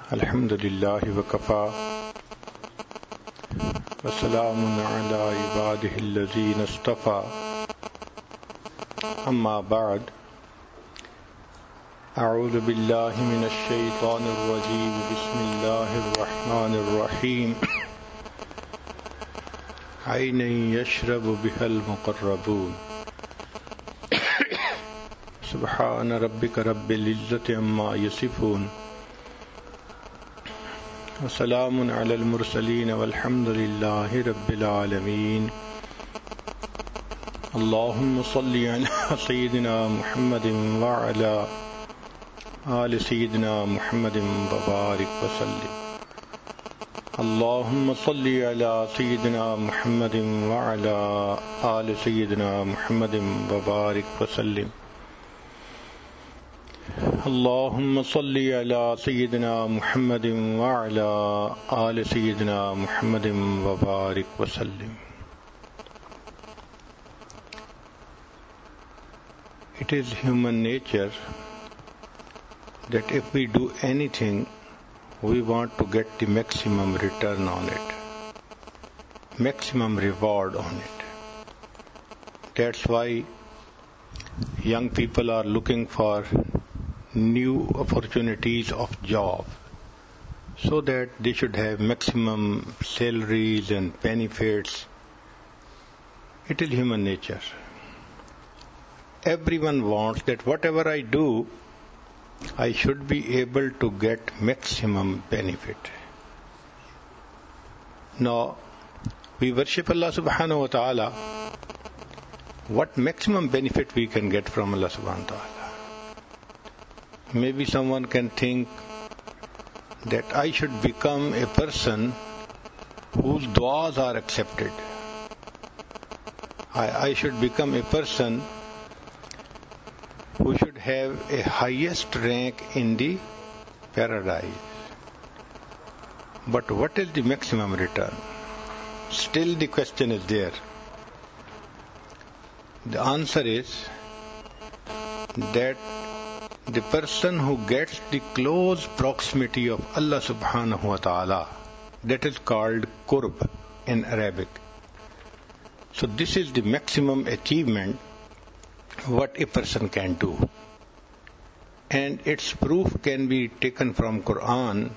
الحمد لله وكفى وسلام على عباده الذين اصطفى أما بعد أعوذ بالله من الشيطان الرجيم بسم الله الرحمن الرحيم عينا يشرب بها المقربون سبحان ربك رب العزة عما يصفون وسلام على المرسلين والحمد لله رب العالمين اللهم صل على سيدنا محمد وعلى آل سيدنا محمد وبارك وسلم اللهم صل على سيدنا محمد وعلى آل سيدنا محمد وبارك وسلم اللهم صل على سيدنا محمد وعلى آل سيدنا محمد وبارك وسلم. It is human nature that if we do anything, we want to get the maximum return on it, maximum reward on it. That's why young people are looking for new opportunities of job so that they should have maximum salaries and benefits. It is human nature. Everyone wants that whatever I do, I should be able to get maximum benefit. Now, we worship Allah subhanahu wa ta'ala. What maximum benefit we can get from Allah subhanahu wa ta'ala? Maybe someone can think that I should become a person whose du'as are accepted. I should become a person who should have a highest rank in the paradise. But what is the maximum return? Still the question is there. The answer is that the person who gets the close proximity of Allah subhanahu wa ta'ala, that is called qurb in Arabic. So this is the maximum achievement what a person can do. And its proof can be taken from Quran,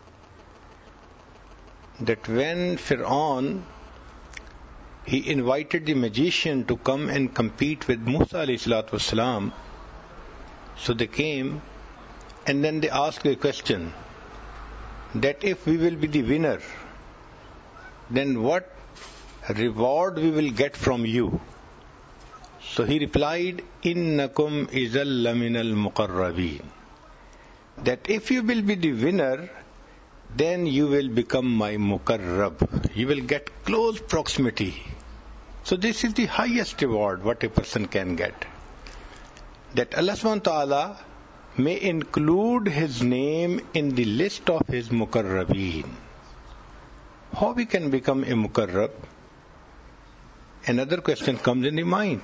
that when Fir'aun, he invited the magician to come and compete with Musa alayhi salatu wasalam. So they came and then they asked a question that if we will be the winner, then what reward we will get from you? So he replied, Innakum izal laminal muqarrabeen. That if you will be the winner, then you will become my muqarrab. You will get close proximity. So this is the highest reward what a person can get. That Allah subhanahu wa ta'ala may include His name in the list of His muqarrabeen. How we can become a muqarrab? Another question comes in the mind.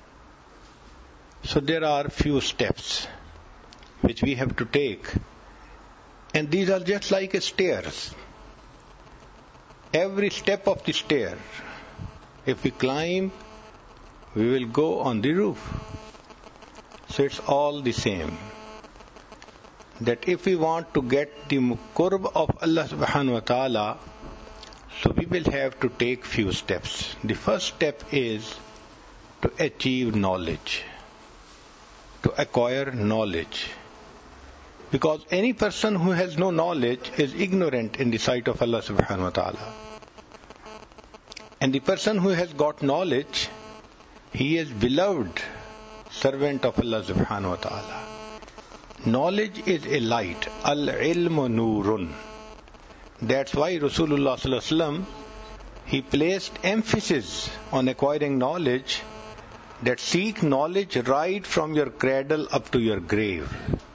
So there are few steps which we have to take, and these are just like a stairs. Every step of the stair, if we climb, we will go on the roof. So it's all the same. That if we want to get the qurb of Allah subhanahu wa ta'ala, so we will have to take few steps. The first step is to achieve knowledge, to acquire knowledge. Because any person who has no knowledge is ignorant in the sight of Allah subhanahu wa ta'ala. And the person who has got knowledge, he is beloved servant of Allah subhanahu wa ta'ala. Knowledge is a light. Al-ilmu nurun. That's why Rasulullah sallallahu alaihi wasallam, he placed emphasis on acquiring knowledge, that seek knowledge right from your cradle up to your grave.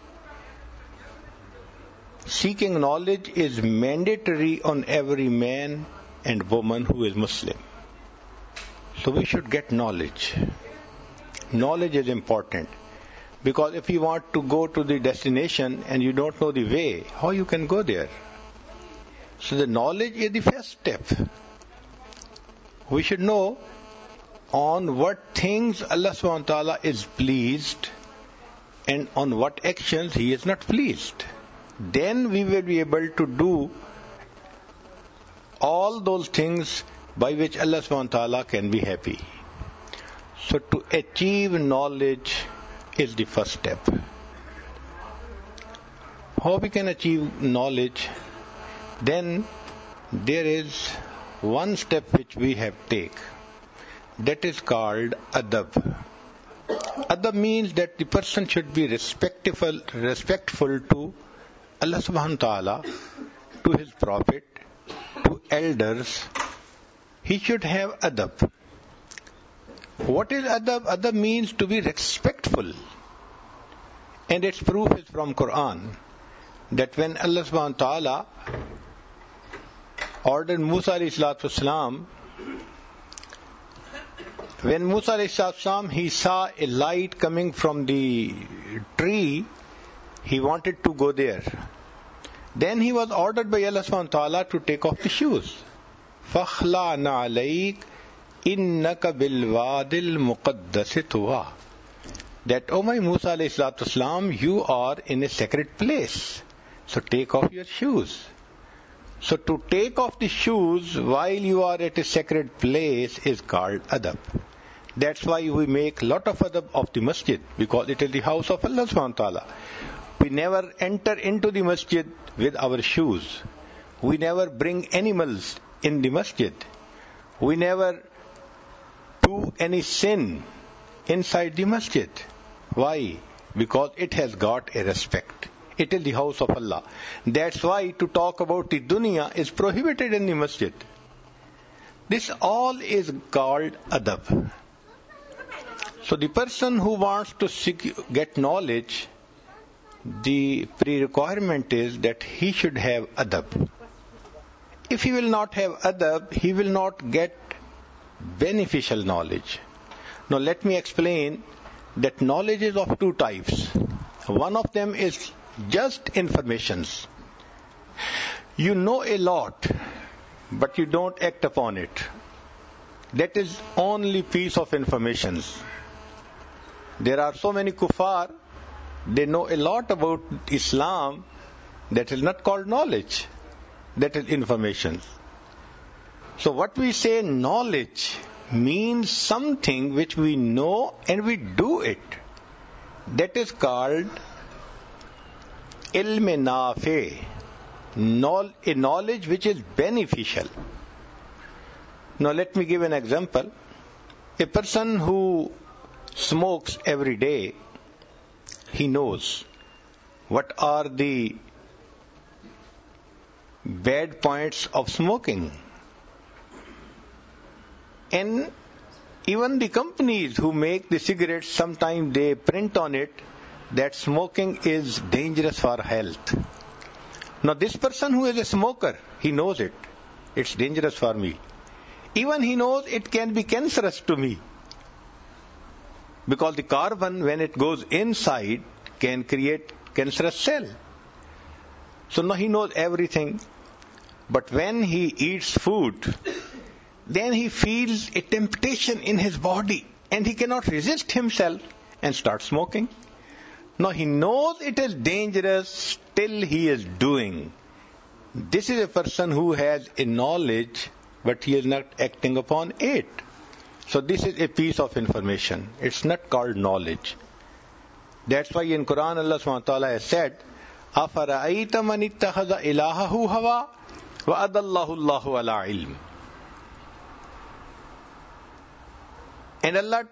Seeking knowledge is mandatory on every man and woman who is Muslim. So we should get knowledge. Knowledge is important. Because if you want to go to the destination and you don't know the way, how you can go there? So the knowledge is the first step. We should know on what things Allah subhanahu wa ta'ala is pleased and on what actions He is not pleased. Then we will be able to do all those things by which Allah subhanahu wa ta'ala can be happy. So to achieve knowledge is the first step. How we can achieve knowledge? Then there is one step which we have to take. That is called adab. Adab means that the person should be respectful to Allah subhanahu wa ta'ala, to His Prophet, to elders. He should have adab. What is adab? Adab means to be respectful. And its proof is from Quran. That when Allah subhanahu wa ta'ala ordered Musa alayhi salatu wasalam, when Musa alayhi salatu wasalam, he saw a light coming from the tree, he wanted to go there. Then he was ordered by Allah subhanahu wa ta'ala to take off the shoes. فَخْلَعْنَ عَلَيْكَ إِنَّكَ بِالْوَادِ الْمُقَدَّسِ طُوَى. That, O my Musa alayhi salatu wasalam, you are in a sacred place. So take off your shoes. So to take off the shoes while you are at a sacred place is called adab. That's why we make lot of adab of the masjid, because it is the house of Allah subhanahu wa ta'ala. We never enter into the masjid with our shoes. We never bring animals in the masjid. We never do any sin inside the masjid. Why? Because it has got a respect. It is the house of Allah. That's why to talk about the dunya is prohibited in the masjid. This all is called adab. So the person who wants to get knowledge, the pre-requirement is that he should have adab. If he will not have adab, he will not get beneficial knowledge. Now let me explain that knowledge is of two types. One of them is just informations. You know a lot, but you don't act upon it. That is only piece of information. There are so many kuffar, they know a lot about Islam, that is not called knowledge. That is information. So what we say knowledge means something which we know and we do it. That is called ilm nafi, a knowledge which is beneficial. Now let me give an example. A person who smokes every day, he knows what are the bad points of smoking. And even the companies who make the cigarettes, sometimes they print on it that smoking is dangerous for health. Now this person who is a smoker, he knows it. It's dangerous for me. Even he knows it can be cancerous to me. Because the carbon, when it goes inside, can create cancerous cell. So now he knows everything. But when he eats food, then he feels a temptation in his body and he cannot resist himself and start smoking. Now he knows it is dangerous, still he is doing. This is a person who has a knowledge, but he is not acting upon it. So this is a piece of information. It's not called knowledge. That's why in Quran Allah subhanahu wa ta'ala has said, أَفَرَأَيْتَ مَنِ اتَّخَذَ إِلَهَهُ هَوَى وَأَضَلَّهُ اللَّهُ عَلَىٰ عِلْمٍ. And Allah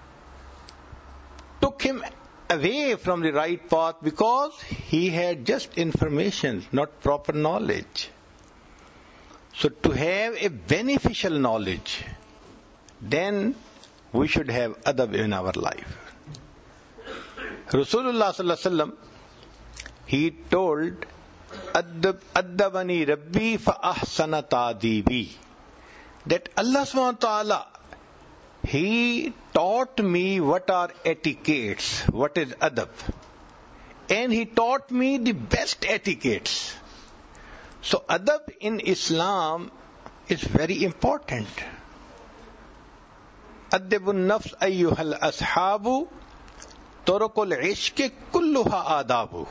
took him away from the right path because he had just information, not proper knowledge. So to have a beneficial knowledge, then we should have adab in our life. Rasulullah sallallahu alaihi wasallam, he told, Addabani Rabbi fa ahsana ta'dibi, that Allah subhanahu wa ta'ala He taught me what are etiquettes, what is adab. And he taught me the best etiquettes. So adab in Islam is very important. Adabun nafs ayyuhal ashabu turukul ishq kulluha adabu.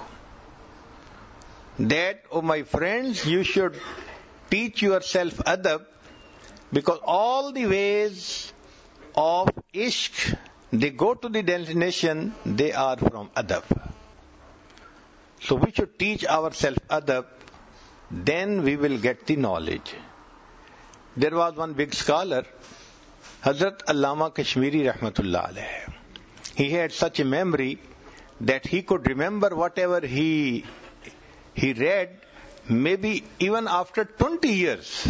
That, oh my friends, you should teach yourself adab, because all the ways of ishq, they go to the destination, they are from adab. So we should teach ourselves adab, then we will get the knowledge. There was one big scholar, Hazrat Allama Kashmiri Rahmatullah alayhi. He had such a memory that he could remember whatever he read, maybe even after 20 years.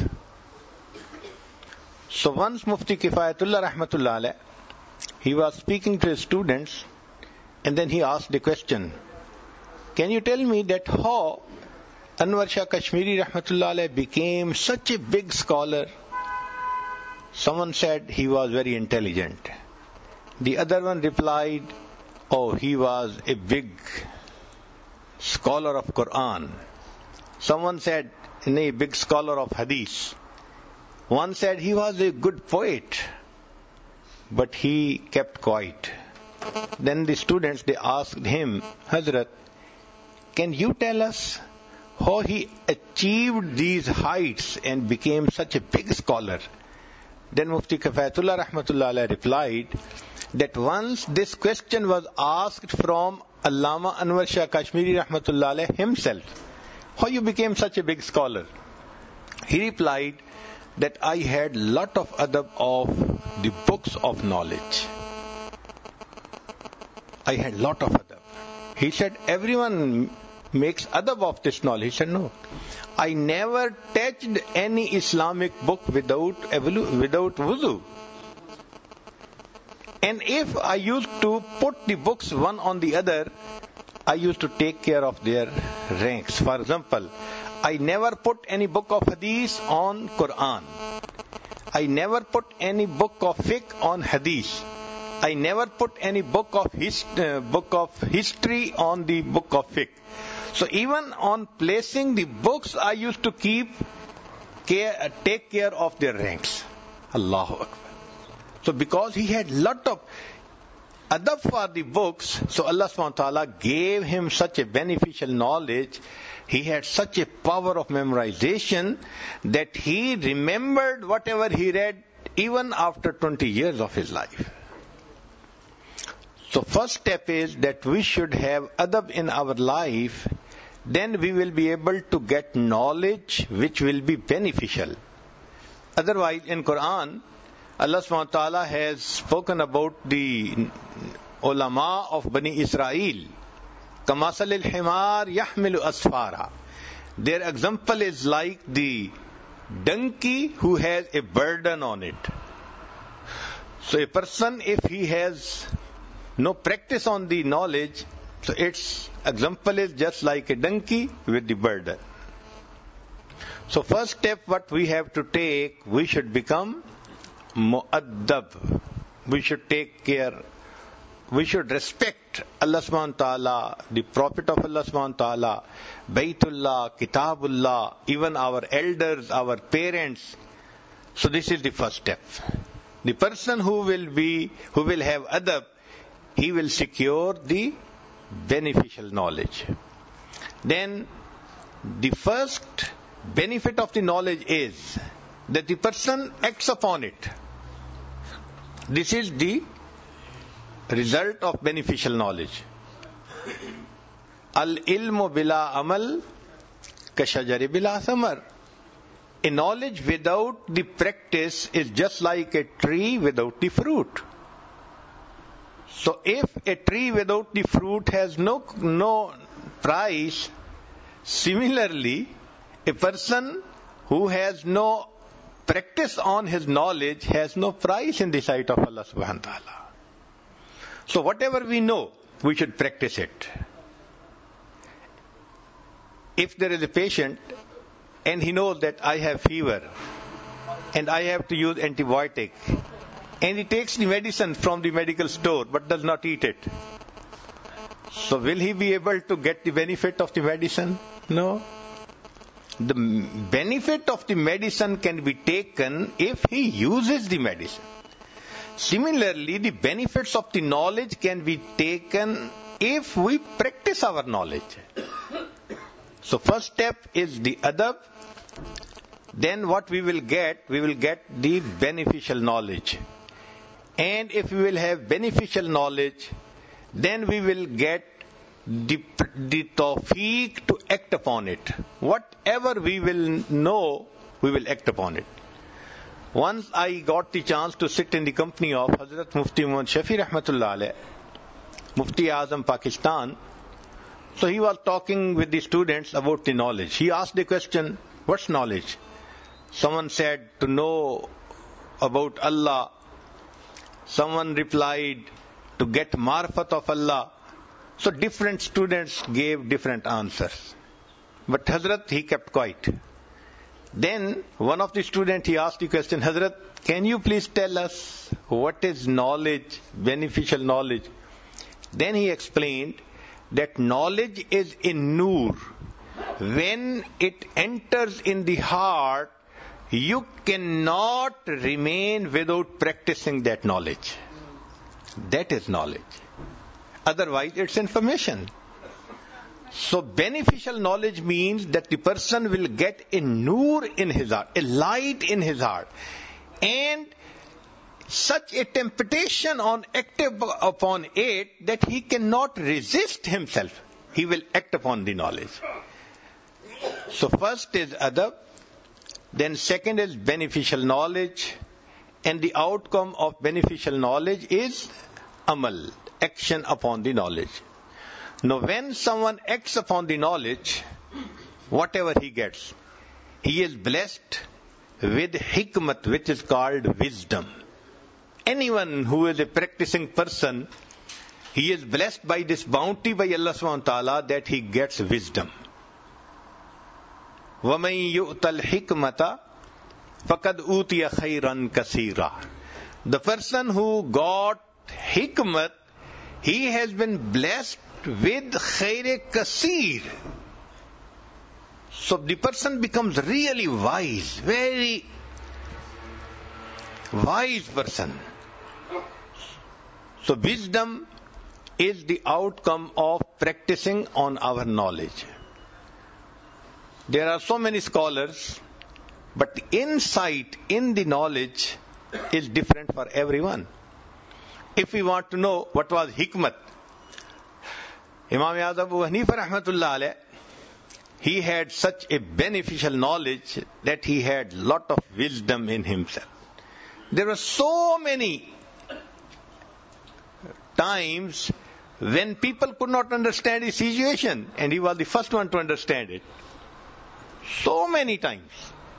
So once Mufti Kifayatullah Rahmatullah alayhi, he was speaking to his students, and then he asked the question, can you tell me that how Anwar Shah Kashmiri Rahmatullah alayhi became such a big scholar? Someone said he was very intelligent. The other one replied, oh, he was a big scholar of Quran. Someone said, a big scholar of Hadith. One said he was a good poet, but he kept quiet. Then the students, they asked him, Hazrat, can you tell us how he achieved these heights and became such a big scholar? Then Mufti Kifayatullah Rahmatullah alayhi replied that once this question was asked from Allama Anwar Shah Kashmiri Rahmatullah alayhi himself, how you became such a big scholar? He replied that I had lot of adab of the books of knowledge. I had lot of adab. He said, everyone makes adab of this knowledge. He said, no. I never touched any Islamic book without wudu. And if I used to put the books one on the other, I used to take care of their ranks. For example, I never put any book of hadith on Quran. I never put any book of fiqh on hadith. I never put any book of history on the book of fiqh. So even on placing the books, I used to take care of their ranks. Allahu Akbar. So because he had lot of adab for the books, so Allah subhanahu wa ta'ala gave him such a beneficial knowledge. He had such a power of memorization that he remembered whatever he read even after 20 years of his life. So first step is that we should have adab in our life, then we will be able to get knowledge which will be beneficial. Otherwise, in Quran, Allah subhanahu wa ta'ala has spoken about the ulama of Bani Israel. Kamasal al-himar yahmilu asfara. Their example is like the donkey who has a burden on it. So a person, if he has no practice on the knowledge, so its example is just like a donkey with the burden. So first step what we have to take, we should become mu'addab. We should take care. We should respect Allah subhanahu wa ta'ala, the Prophet of Allah subhanahu wa ta'ala, Baytullah, Kitabullah, even our elders, our parents. So this is the first step. The person who will have adab, he will secure the beneficial knowledge. Then the first benefit of the knowledge is that the person acts upon it. This is the result of beneficial knowledge. Al-ilmu bila amal kashajari bila samar. A knowledge without the practice is just like a tree without the fruit. So if a tree without the fruit has no price, similarly, a person who has no practice on his knowledge has no price in the sight of Allah subhanahu wa ta'ala. So whatever we know, we should practice it. If there is a patient and he knows that I have fever and I have to use antibiotic, and he takes the medicine from the medical store but does not eat it. So will he be able to get the benefit of the medicine? No. The benefit of the medicine can be taken if he uses the medicine. Similarly, the benefits of the knowledge can be taken if we practice our knowledge. So first step is the adab. Then what we will get the beneficial knowledge. And if we will have beneficial knowledge, then we will get the tawfiq to act upon it. Whatever we will know, we will act upon it. Once I got the chance to sit in the company of Hazrat Mufti Muhammad Shafi Rahmatullah Alayh, Mufti Azam Pakistan. So he was talking with the students about the knowledge. He asked the question, what's knowledge? Someone said, to know about Allah. Someone replied, to get marifat of Allah. So different students gave different answers. But Hazrat, he kept quiet. Then one of the students, he asked the question, Hazrat, can you please tell us what is knowledge, beneficial knowledge? Then he explained that knowledge is in nur. When it enters in the heart, you cannot remain without practicing that knowledge. That is knowledge. Otherwise, it's information. So beneficial knowledge means that the person will get a nur in his heart, a light in his heart. And such a temptation on active upon it that he cannot resist himself. He will act upon the knowledge. So first is adab, then second is beneficial knowledge, and the outcome of beneficial knowledge is amal, action upon the knowledge. Now when someone acts upon the knowledge, whatever he gets, he is blessed with hikmat, which is called wisdom. Anyone who is a practicing person, he is blessed by this bounty by Allah subhanahu wa ta'ala that he gets wisdom. وَمَن يُؤْتَ الْحِكْمَةَ فَقَدْ أُوتِيَ خَيْرًا كَثِيرًا. The person who got hikmat, he has been blessed with khayr kasir. So the person becomes really wise, very wise person. So wisdom is the outcome of practicing on our knowledge. There are so many scholars, but the insight in the knowledge is different for everyone. If we want to know what was hikmat, Imam Azam Abu Hanifa Rahmatullah Alayh, he had such a beneficial knowledge that he had lot of wisdom in himself. There were so many times when people could not understand his situation, and he was the first one to understand it. So many times.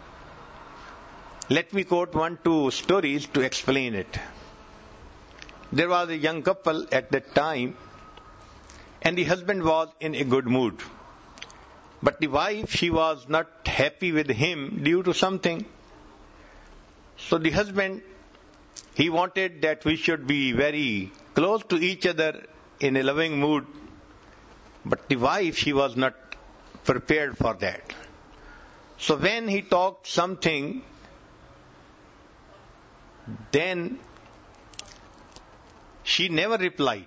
Let me quote 1-2 stories to explain it. There was a young couple at that time, and the husband was in a good mood. But the wife, she was not happy with him due to something. So the husband, he wanted that we should be very close to each other in a loving mood. But the wife, she was not prepared for that. So when he talked something, then she never replied.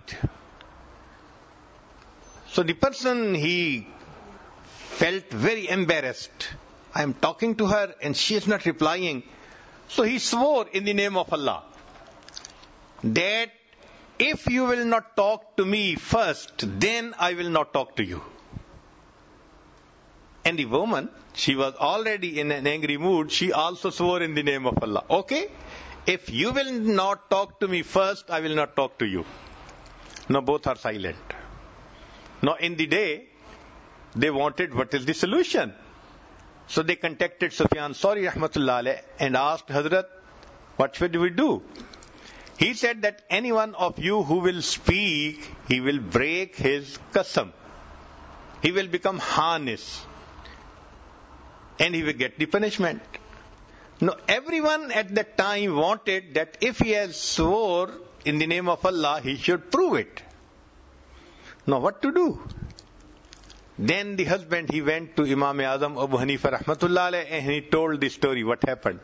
So the person, he felt very embarrassed. I am talking to her and she is not replying. So he swore in the name of Allah that if you will not talk to me first, then I will not talk to you. And the woman, she was already in an angry mood. She also swore in the name of Allah. Okay, if you will not talk to me first, I will not talk to you. Now both are silent. Now in the day, they wanted what is the solution. So they contacted Sufyan Sauri Rahmatullah Alayh and asked Hazrat, what should we do? He said that any one of you who will speak, he will break his qasam. He will become harness. And he will get the punishment. No, everyone at that time wanted that if he has swore in the name of Allah, he should prove it. Now what to do? Then the husband, he went to Imam Azam Abu Hanifa rahmatullah alayh, and he told the story, what happened.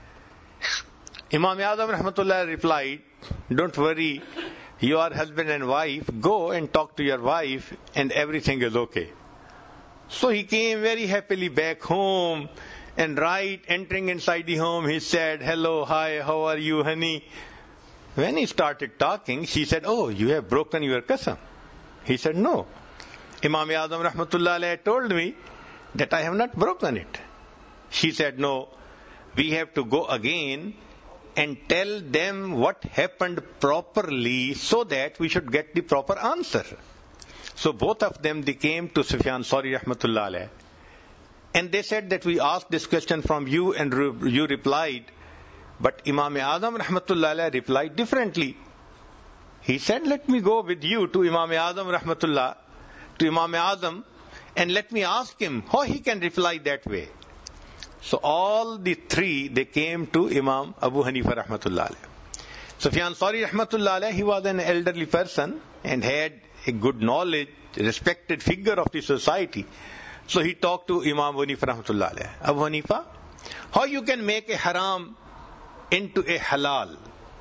Imam Azam rahmatullah replied, don't worry, you are husband and wife, go and talk to your wife and everything is okay. So he came very happily back home, and right entering inside the home, he said, hello, hi, how are you, honey? When he started talking, she said, oh, you have broken your qasam. He said, no. Imam Azam rahmatullah alayhi told me that I have not broken it. She said, no, we have to go again and tell them what happened properly so that we should get the proper answer. So both of them, they came to Sufyan Sauri rahmatullah alayhi, and they said that we asked this question from you and you replied, but Imam Azam rahmatullah alayhi replied differently. He said, let me go with you to Imam Azam rahmatullah, to Imam Azam, and let me ask him how he can reply that way. So all the three, they came to Imam Abu Hanifa rahmatullah alayhi. Sufyan Sauri rahmatullah alayhi, he was an elderly person and had a good knowledge, respected figure of the society. So he talked to Imam Abu Hanifa rahmatullah alayhi. Abu Hanifa, how you can make a haram into a halal?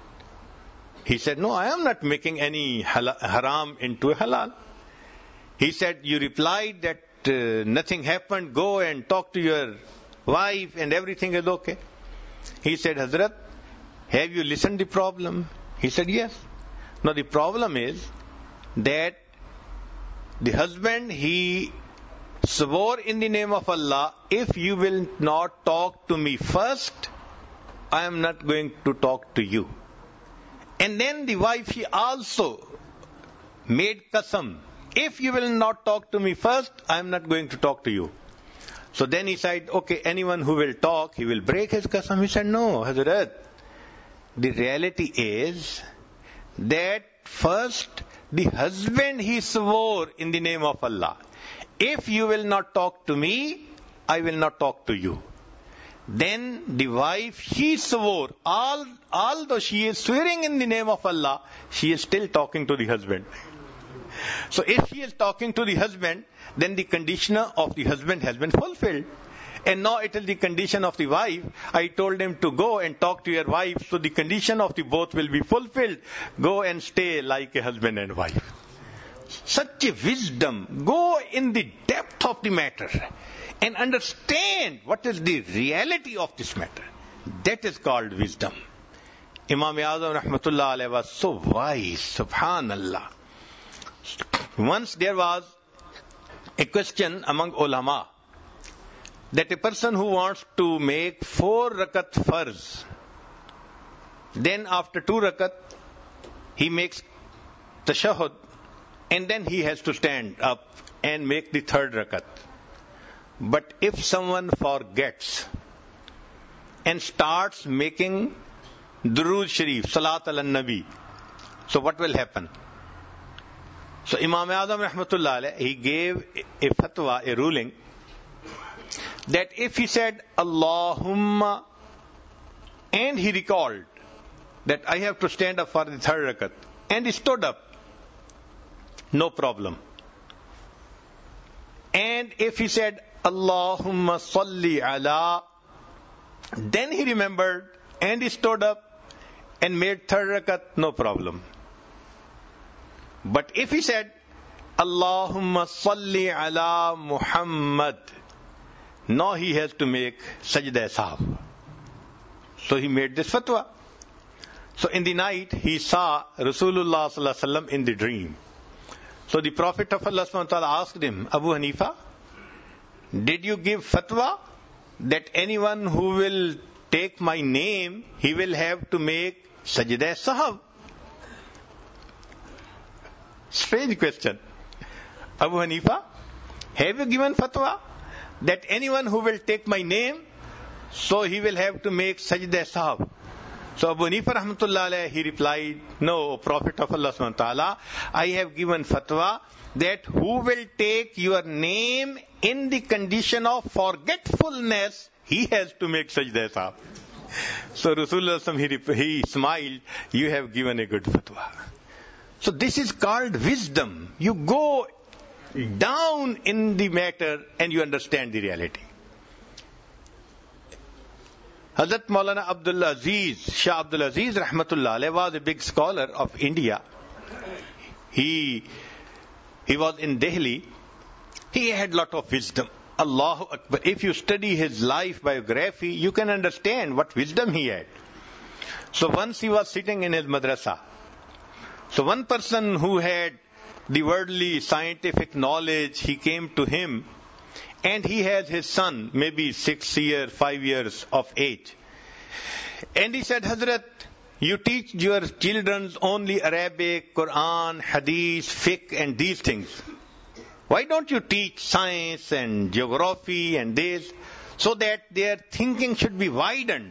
He said, no, I am not making any haram into a halal. He said, you replied that nothing happened, go and talk to your wife and everything is okay. He said, Hazrat, have you listened the problem? He said, yes. Now the problem is that the husband, he swore in the name of Allah, if you will not talk to me first, I am not going to talk to you. And then the wife, she also made qasam, if you will not talk to me first, I am not going to talk to you. So then he said, okay, anyone who will talk, he will break his qasam. He said, no, Hazrat, the reality is that first the husband, he swore in the name of Allah, if you will not talk to me, I will not talk to you. Then the wife, she swore, although she is swearing in the name of Allah, she is still talking to the husband. So if she is talking to the husband, then the condition of the husband has been fulfilled. And now it is the condition of the wife. I told him to go and talk to your wife, so the condition of the both will be fulfilled. Go and stay like a husband and wife. Such a wisdom. Go in the depth of the matter and understand what is the reality of this matter. That is called wisdom. Imam Azam rahmatullah alayhi was so wise, subhanallah. Once there was a question among ulama that a person who wants to make 4 rakat farz, then after 2 rakat he makes tashahhud, and then he has to stand up and make the 3rd rakat. But if someone forgets and starts making Durood Sharif, Salat al-Nabi, so what will happen? So Imam Azam rahmatullah alayhi, he gave a fatwa, a ruling, that if he said Allahumma and he recalled that I have to stand up for the 3rd rakat, and he stood up, no problem. And if he said Allahumma salli ala, then he remembered and he stood up and made 3rd rakat, no problem. But if he said Allahumma salli ala Muhammad, now he has to make sajda sahab. So he made this fatwa. So in the night he saw Rasulullah sallallahu alaihi wasallam in the dream. So the Prophet of Allah subhanahu wa ta'ala asked him, Abu Hanifa, did you give fatwa that anyone who will take my name, he will have to make sajda sahab? Strange question. Abu Hanifa, have you given fatwa that anyone who will take my name, so he will have to make sajda sahab? So Abu Hanifa rahmatullah alayhi, he replied, no, Prophet of Allah subhanahu wa ta'ala, I have given fatwa that who will take your name in the condition of forgetfulness, he has to make sajda sahab. So Rasulullah, he smiled, you have given a good fatwa. So this is called wisdom. You go down in the matter and you understand the reality. Hazrat Maulana Abdul Aziz, Shah Abdul Aziz Rahmatullah Alayh was a big scholar of India. He was in Delhi. He had lot of wisdom. Allahu Akbar. If you study his life biography, you can understand what wisdom he had. So once he was sitting in his madrasa. So one person who had the worldly scientific knowledge, he came to him, and he has his son, maybe 6 years, 5 years of age. And he said, Hazrat, you teach your children only Arabic, Quran, Hadith, Fiqh and these things. Why don't you teach science and geography and this, so that their thinking should be widened?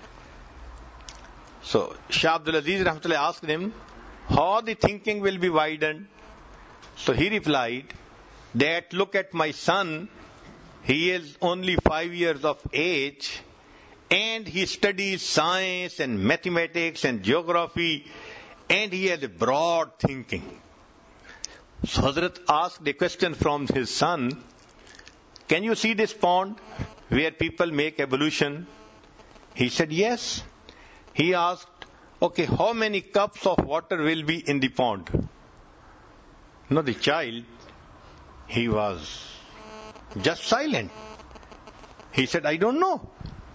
So Shah Abdul Aziz Rahmatullah asked him, how the thinking will be widened? So he replied that, look at my son, he is only 5 years of age and he studies science and mathematics and geography and he has a broad thinking. So Hazrat asked a question from his son, can you see this pond where people make ablution? He said, yes. He asked, okay, how many cups of water will be in the pond? No, the child, he was just silent. He said, I don't know.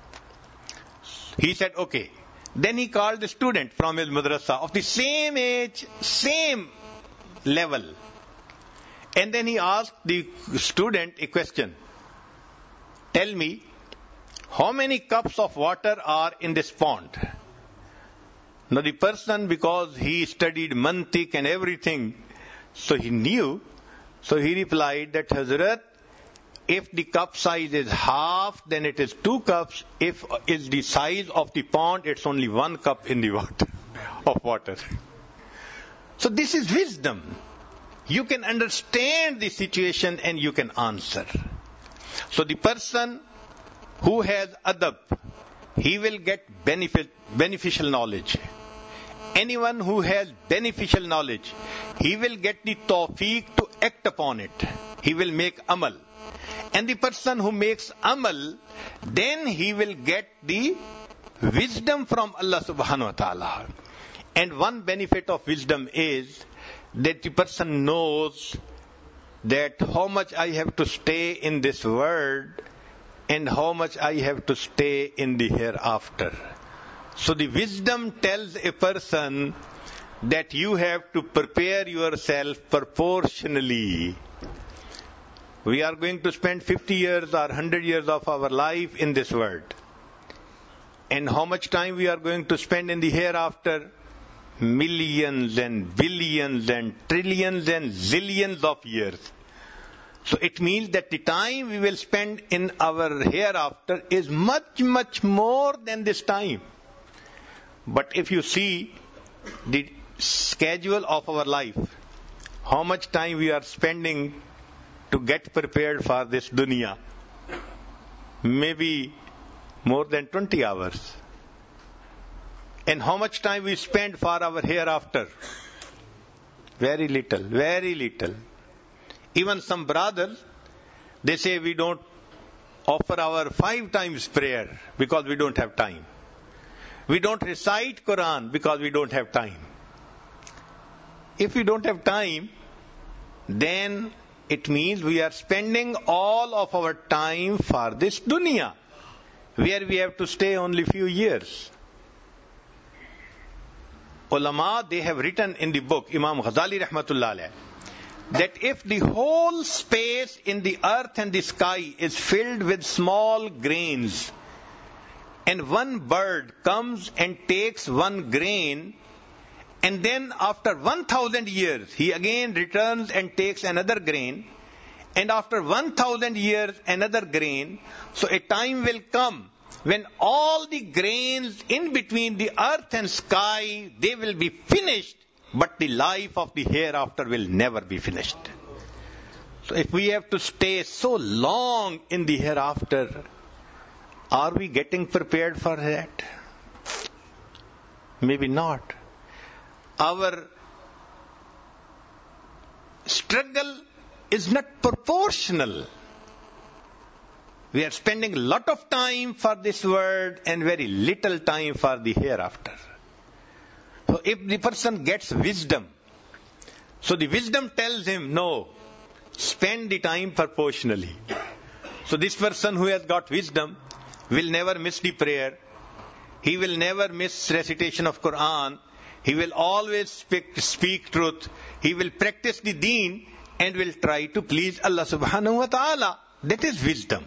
He said, okay. Then he called the student from his madrasa of the same age, same level. And then he asked the student a question. Tell me, how many cups of water are in this pond? Now the person, because he studied mantiq and everything, so he knew. So he replied that, Hazrat, if the cup size is half, then it is 2 cups. If is the size of the pond, it's only 1 cup in the water. So this is wisdom. You can understand the situation and you can answer. So the person who has adab, he will get beneficial knowledge. Anyone who has beneficial knowledge, he will get the tawfiq to act upon it. He will make amal. And the person who makes amal, then he will get the wisdom from Allah subhanahu wa ta'ala. And one benefit of wisdom is that the person knows that how much I have to stay in this world and how much I have to stay in the hereafter. So the wisdom tells a person that you have to prepare yourself proportionally. We are going to spend 50 years or 100 years of our life in this world. And how much time we are going to spend in the hereafter? Millions and billions and trillions and zillions of years. So it means that the time we will spend in our hereafter is much, much more than this time. But if you see the schedule of our life, how much time we are spending to get prepared for this dunya, maybe more than 20 hours. And how much time we spend for our hereafter? Very little, very little. Even some brothers, they say we don't offer our 5 times prayer because we don't have time. We don't recite Quran because we don't have time. If we don't have time, then it means we are spending all of our time for this dunya, where we have to stay only few years. Ulama, they have written in the book, Imam Ghazali Rahmatullah Alayh, that if the whole space in the earth and the sky is filled with small grains, and one bird comes and takes one grain, and then after 1,000 years, he again returns and takes another grain, and after 1,000 years, another grain, so a time will come when all the grains in between the earth and sky, they will be finished, but the life of the hereafter will never be finished. So if we have to stay so long in the hereafter, Are we getting prepared for that? Maybe not. Our struggle is not proportional. We are spending a lot of time for this world and very little time for the hereafter. So if the person gets wisdom, so the wisdom tells him, no, spend the time proportionally. So this person who has got wisdom will never miss the prayer. He will never miss recitation of Quran. He will always speak truth. He will practice the deen and will try to please Allah subhanahu wa ta'ala. That is wisdom.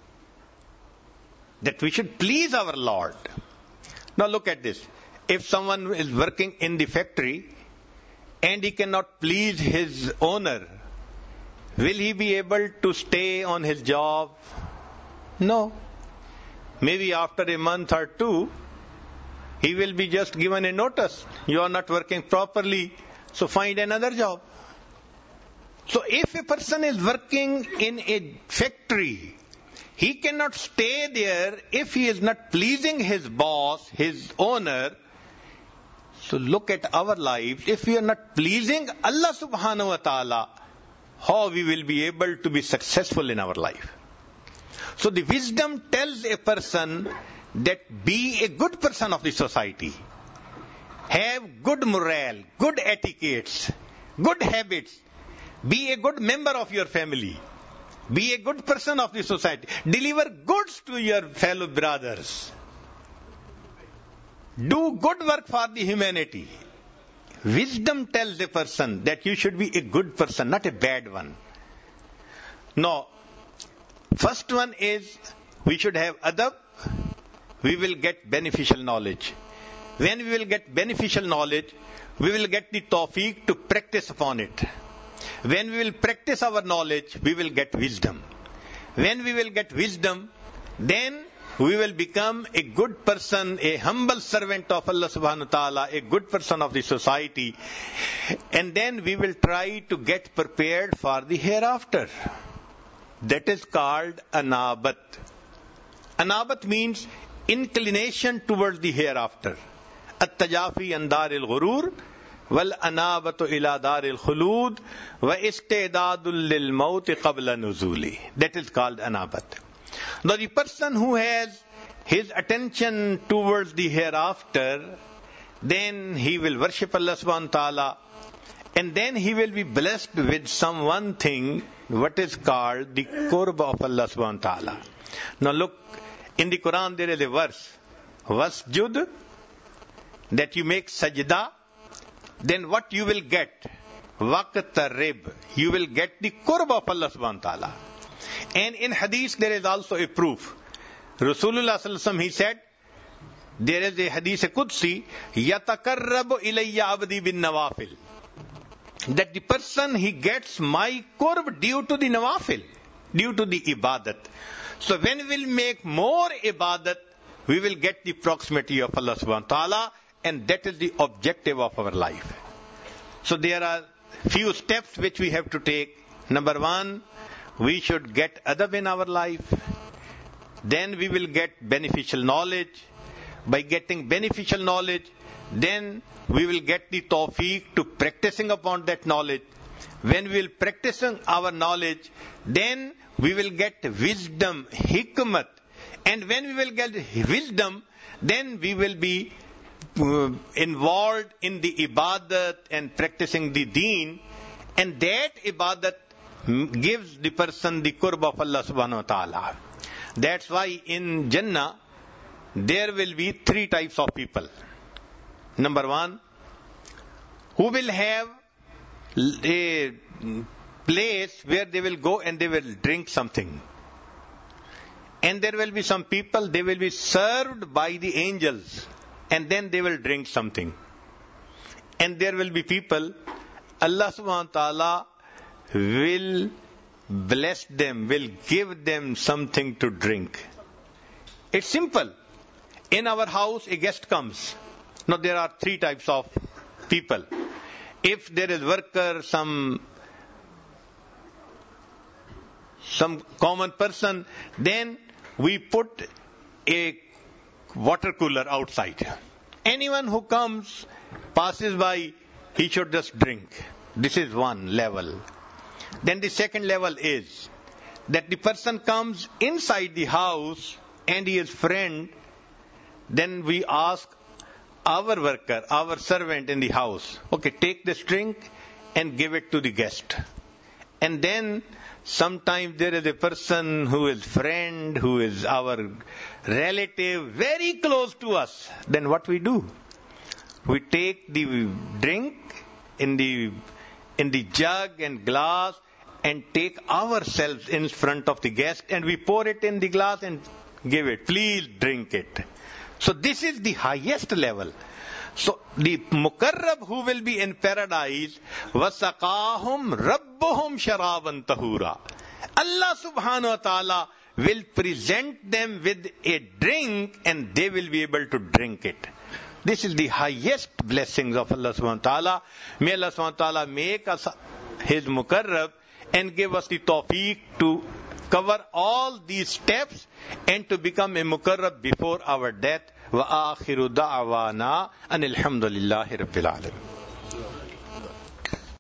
That we should please our Lord. Now look at this. If someone is working in the factory and he cannot please his owner, will he be able to stay on his job? No. Maybe after a month or two, he will be just given a notice. You are not working properly, so find another job. So if a person is working in a factory, he cannot stay there if he is not pleasing his boss, his owner. So look at our lives. If we are not pleasing Allah subhanahu wa ta'ala, how we will be able to be successful in our life? So the wisdom tells a person that be a good person of the society. Have good morale, good etiquettes, good habits. Be a good member of your family. Be a good person of the society. Deliver goods to your fellow brothers. Do good work for the humanity. Wisdom tells a person that you should be a good person, not a bad one. No. First one is, we should have adab. We will get beneficial knowledge. When we will get beneficial knowledge, we will get the tawfiq to practice upon it. When we will practice our knowledge, we will get wisdom. When we will get wisdom, then we will become a good person, a humble servant of Allah subhanahu wa ta'ala, a good person of the society. And then we will try to get prepared for the hereafter. That is called anabat. Anabat means inclination towards the hereafter. At-tajafi an daril ghurur wal anabatu ila daril khulud wa istidadul lil maut qabla nuzuli. That is called anabat. Now the person who has his attention towards the hereafter, then he will worship Allah subhanahu wa ta'ala, and then he will be blessed with some one thing, what is called the qurb of Allah subhanahu wa ta'ala. Now look, in the Quran there is a verse, wasjud, that you make sajda, then what you will get? Waqtarib. You will get the qurb of Allah subhanahu wa ta'ala. And in hadith there is also a proof. Rasulullah sallallahu alaihi wasallam, he said, there is a hadith Qudsi, yatakarrabu ilayya abdi bin nawafil. That the person, he gets my qurb due to the nawafil, due to the ibadat. So when we will make more ibadat, we will get the proximity of Allah subhanahu wa ta'ala, and that is the objective of our life. So there are few steps which we have to take. Number one, we should get adab in our life. Then we will get beneficial knowledge. By getting beneficial knowledge, then we will get the tawfiq to practicing upon that knowledge. When we will practicing our knowledge, then we will get wisdom, hikmat. And when we will get wisdom, then we will be involved in the ibadat and practicing the deen. And that ibadat gives the person the qurb of Allah subhanahu wa ta'ala. That's why in Jannah, there will be three types of people. Number one, who will have a place where they will go and they will drink something. And there will be some people, they will be served by the angels, and then they will drink something. And there will be people, Allah subhanahu wa ta'ala will bless them, will give them something to drink. It's simple. In our house, a guest comes. Now there are three types of people. If there is worker, some common person, then we put a water cooler outside. Anyone who passes by, he should just drink. This is one level. Then the second level is that the person comes inside the house and he is friend. Then we ask our worker, our servant in the house, okay, take this drink and give it to the guest. And then sometimes there is a person who is friend, who is our relative, very close to us. Then what we do? We take the drink in the jug and glass and take ourselves in front of the guest and we pour it in the glass and give it. Please drink it. So this is the highest level. So the mukarrab who will be in paradise, وَسَقَاهُمْ رَبُّهُمْ شَرَابًا طَهُورًا. Allah subhanahu wa ta'ala will present them with a drink and they will be able to drink it. This is the highest blessings of Allah subhanahu wa ta'ala. May Allah subhanahu wa ta'ala make us His mukarrab and give us the tawfiq to cover all these steps and to become a mukarrab before our death. وآخر دعوانا أن الحمد لله رب العالمين.